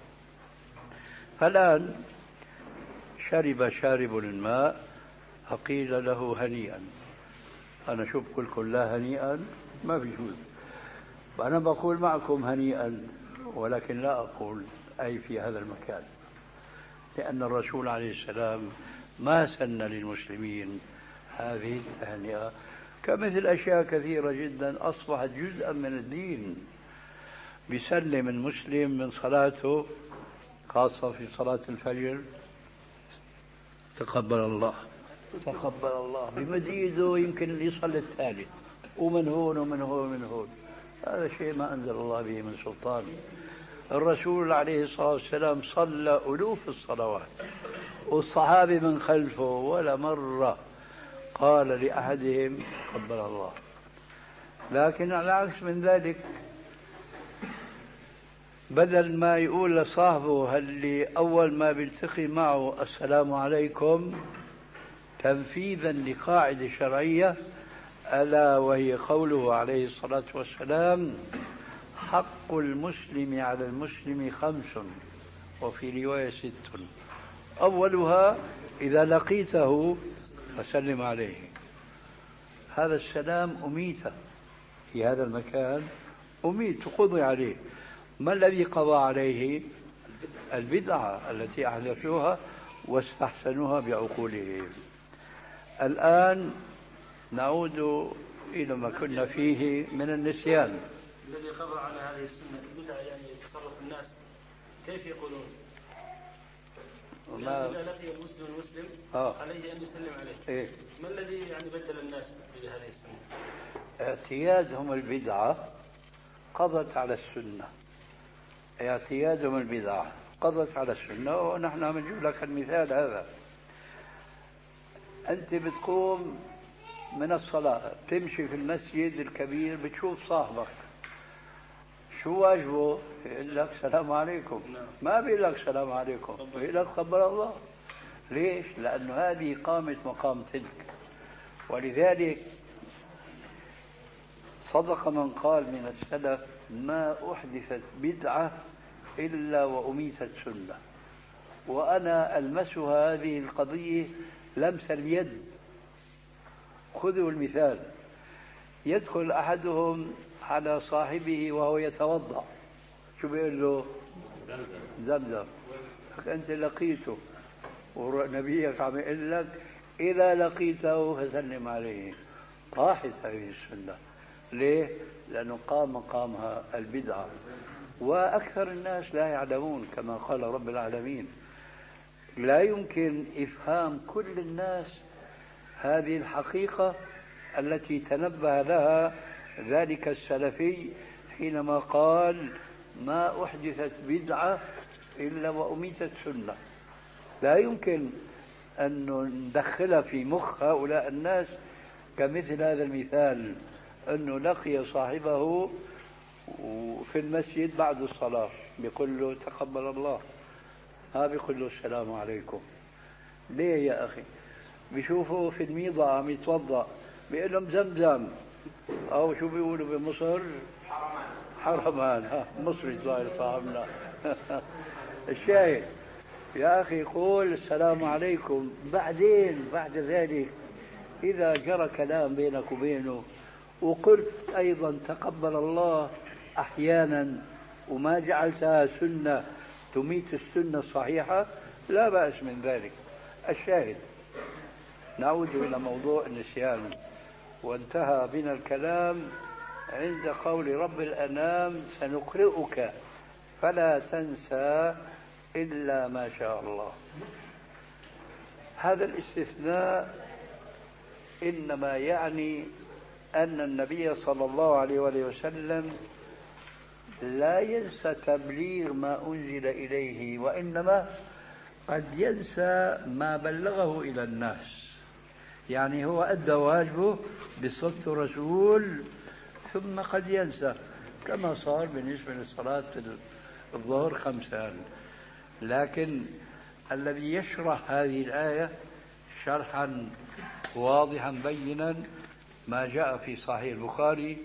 فالآن شرب شارب الماء فقيل له هنيئا. أنا شو بقول لكم لا هنيئا؟ ما في جوز. أنا بقول معكم هنيئا، ولكن لا أقول أي في هذا المكان، لأن الرسول عليه السلام ما سن للمسلمين هذه التهنئة، كمثل أشياء كثيرة جدا أصبحت جزءا من الدين. بيسلم المسلم من صلاته، خاصة في صلاة الفجر، تقبل الله تقبل الله، بمد ايده يمكن اللي يصلي الثالث، ومن هون ومن هون ومن هون. هذا شيء ما أنزل الله به من سلطان. الرسول عليه الصلاة والسلام صلى ألوف الصلوات والصحابي من خلفه ولا مرة قال لأحدهم قبل الله. لكن على عكس من ذلك، بدل ما يقول لصاحبه اللي أول ما بيلتقي معه السلام عليكم، تنفيذا لقاعدة شرعية ألا وهي قوله عليه الصلاة والسلام: حق المسلم على المسلم خمس، وفي رواية ست، أولها إذا لقيته فسلم عليه. هذا السلام أميت في هذا المكان، أميت قضي عليه. ما الذي قضى عليه؟ البدعة التي أحدثوها واستحسنوها بعقولهم. الآن نعود إلى ما كنا فيه من النسيان. الذي قضى على هذه السنة البدعة يعني تصرف الناس كيف يقولون؟ وما إذا لقي المسلم المسلم آه. عليه أن يسلم عليه. إيه؟ ما الذي يعني بدل الناس بهذه السنة؟ اعتيادهم البدعة قضت على السنة. اعتيادهم البدعة قضت على السنة، ونحن نجيب لك المثال هذا. أنت بتقوم من الصلاة تمشي في المسجد الكبير، بتشوف صاحبك، شو واجبه؟ يقول لك سلام عليكم. ما بيقول لك سلام عليكم، بيقول لك قبل الله. ليش؟ لأنه هذه قامت مقام تلك. ولذلك صدق من قال من السلف: ما أحدثت بدعة إلا وأميتت سنة. وأنا ألمس هذه القضية لمس اليد. خذوا المثال: يدخل أحدهم على صاحبه وهو يتوضأ، شو بيقول له؟ زمزم. أنت لقيته ونبيك عم يقول لك إذا لقيته فسلم عليه. طاحت هذه السنة. ليه؟ لأنه قام مقامها البدعة. وأكثر الناس لا يعلمون، كما قال رب العالمين: لا يمكن إفهام كل الناس هذه الحقيقة التي تنبه لها ذلك السلفي حينما قال: ما أحدثت بدعة إلا وأميتت سنة. لا يمكن أن ندخلها في مخ هؤلاء الناس كمثل هذا المثال، أنه لقي صاحبه في المسجد بعد الصلاة بيقول له تقبل الله، ما بيقول له السلام عليكم. ليه يا أخي؟ بيشوفوا في الميضة عم يتوضأ بيقول لهم زمزم، أو شو بيقولوا بمصر؟ حرمان. حرمان. ها مصري ظاهر صاحبنا. الشاهد يا أخي قول السلام عليكم. بعدين بعد ذلك إذا جرى كلام بينك وبينه وقلت أيضا تقبل الله أحيانا وما جعلتها سنة تميت السنة الصحيحة، لا بأس من ذلك. الشاهد نعود إلى موضوع النسيان. وانتهى بنا الكلام عند قول رب الأنام: سنقرئك فلا تنسى إلا ما شاء الله. هذا الاستثناء إنما يعني أن النبي صلى الله عليه وسلم لا ينسى تبليغ ما أنزل إليه، وإنما قد ينسى ما بلغه إلى الناس. يعني هو أدى واجبه بصدق رسول، ثم قد ينسى، كما صار بالنسبة لصلاة الظهر خمسان. لكن الذي يشرح هذه الآية شرحا واضحا بينا ما جاء في صحيح البخاري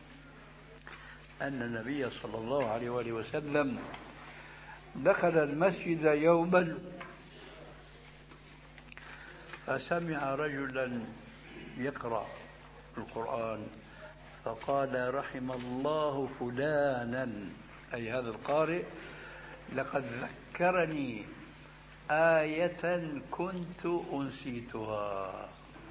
أن النبي صلى الله عليه وآله وسلم دخل المسجد يوما فسمع رجلا يقرأ القرآن فقال: رحم الله فلانا، أي هذا القارئ، لقد ذكرني آية كنت أنسيتها.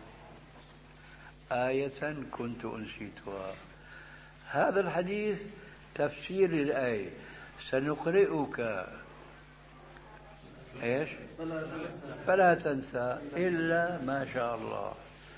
آية كنت أنسيتها. هذا الحديث تفسير الآية: سنقرئك إيش؟ فلا تنسى إلا ما شاء الله.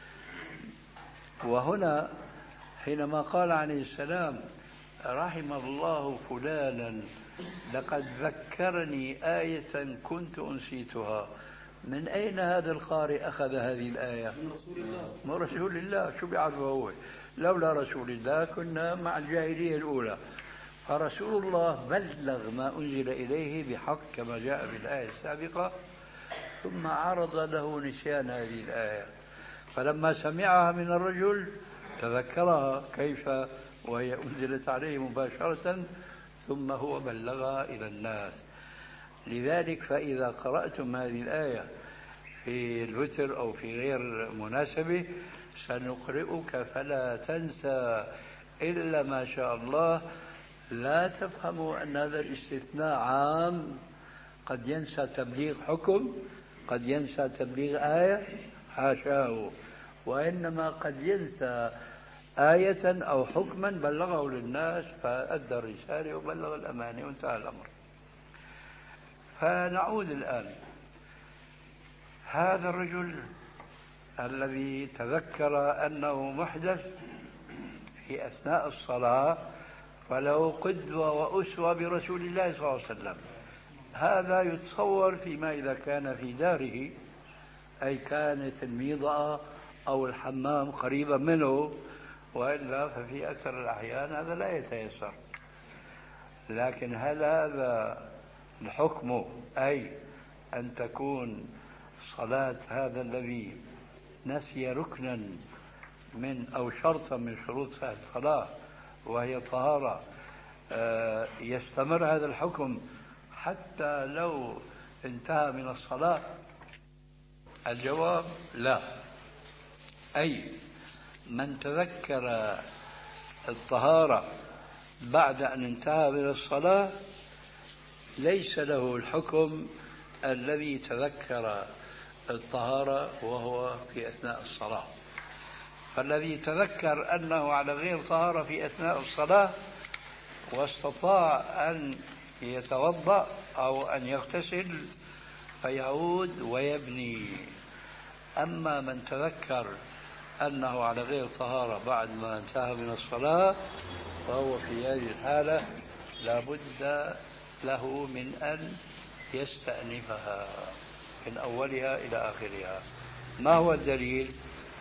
وهنا حينما قال عليه السلام: رحم الله فلانا لقد ذكرني آية كنت أنسيتها، من أين هذا القارئ أخذ هذه الآية؟ من رسول الله. من رسول الله. شو بيعرفه هو؟ لولا رسول الله كنا مع الجاهلية الأولى. فرسول الله بلغ ما أنزل إليه بحق كما جاء في الآية السابقة، ثم عرض له نسيان هذه الآية، فلما سمعها من الرجل تذكرها كيف وهي أنزلت عليه مباشرة، ثم هو بلغها إلى الناس. لذلك فإذا قرأتم هذه الآية في الوتر أو في غير مناسبة سنقرئك فلا تنسى إلا ما شاء الله. لا تفهموا أن هذا الاستثناء عام، قد ينسى تبليغ حكم، قد ينسى تبليغ آية، حاشاه، وإنما قد ينسى آية أو حكما بلغه للناس فأدى الرسالة وبلغ الأمانة وانتهى الأمر. فنعود الآن. هذا الرجل الذي تذكر أنه محدث في أثناء الصلاة فله قدوة وأسوة برسول الله صلى الله عليه وسلم. هذا يتصور فيما إذا كان في داره، أي كانت الميضة أو الحمام قريبا منه، وإلا ففي أكثر الأحيان هذا لا يتيسر. لكن هل هذا الحكم أي أن تكون صلاة هذا الذي نسي ركنا من أو شرطا من شروط الصلاة وهي طهارة يستمر هذا الحكم حتى لو انتهى من الصلاة؟ الجواب لا. أي من تذكر الطهارة بعد أن انتهى من الصلاة ليس له الحكم الذي تذكر الطهارة وهو في أثناء الصلاة. فالذي تذكر أنه على غير طهارة في أثناء الصلاة واستطاع أن يتوضأ أو أن يغتسل فيعود ويبني. أما من تذكر أنه على غير طهارة بعد ما انتهى من الصلاة فهو في هذه الحالة لا بد له من أن يستأنفها من أولها إلى آخرها. ما هو الدليل؟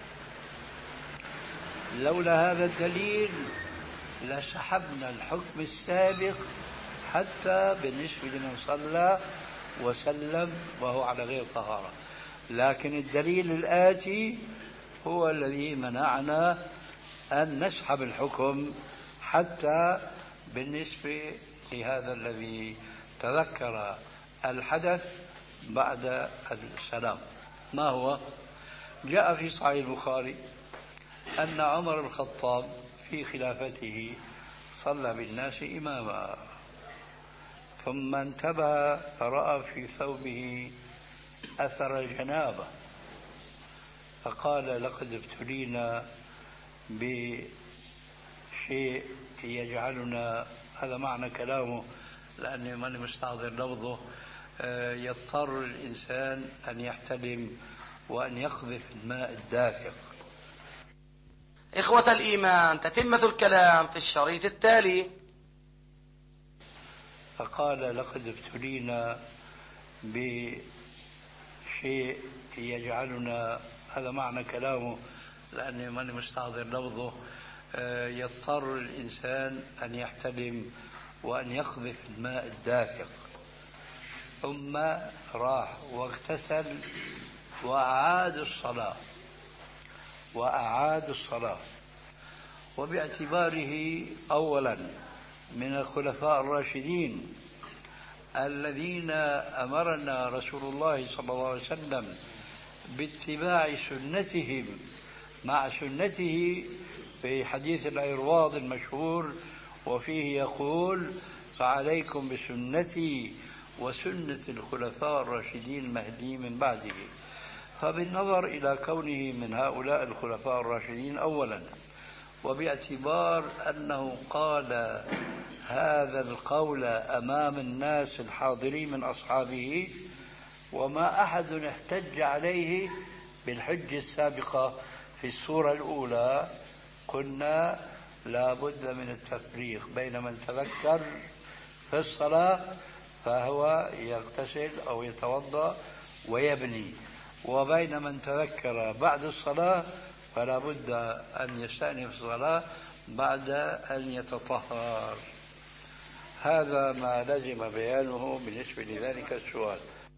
لولا هذا الدليل لسحبنا الحكم السابق حتى بالنسبة لمن صلى وسلم وهو على غير طهارة. لكن الدليل الآتي هو الذي منعنا أن نسحب الحكم حتى بالنسبة لهذا الذي تذكر الحدث بعد السلام. ما هو؟ جاء في صحيح البخاري أن عمر الخطاب في خلافته صلى بالناس إماما، ثم انتبه فرأى في ثوبه أثر جنابة فقال لقد ابتلينا بشيء يجعلنا، هذا معنى كلامه لأني ماني مستحضر لفظه، يضطر الإنسان أن يحتلم وأن يقذف الماء الدافق. إخوة الإيمان، تتمة الكلام في الشريط التالي. فقال لقد ابتلينا بشيء يجعلنا، هذا معنى كلامه لأني ماني مستحضر لفظه، يضطر الإنسان أن يحتلم وأن يقذف الماء الدافق. ثم راح واغتسل وأعاد الصلاة وأعاد الصلاة وباعتباره أولا من الخلفاء الراشدين الذين أمرنا رسول الله صلى الله عليه وسلم باتباع سنتهم مع سنته في حديث العرواض المشهور وفيه يقول فعليكم بسنتي وسنة الخلفاء الراشدين المهديين من بعده. فبالنظر إلى كونه من هؤلاء الخلفاء الراشدين أولا، وباعتبار أنه قال هذا القول أمام الناس الحاضرين من أصحابه وما أحد احتج عليه بالحجة السابقة في السورة الأولى، قلنا لا بد من التفريق بين من تذكر في الصلاة فهو يغتسل أو يتوضأ ويبني، وبين من تذكر بعد الصلاة فلا بد أن يستأنف الصلاة بعد أن يتطهر. هذا ما لزم بيانه بالنسبة لذلك السؤال.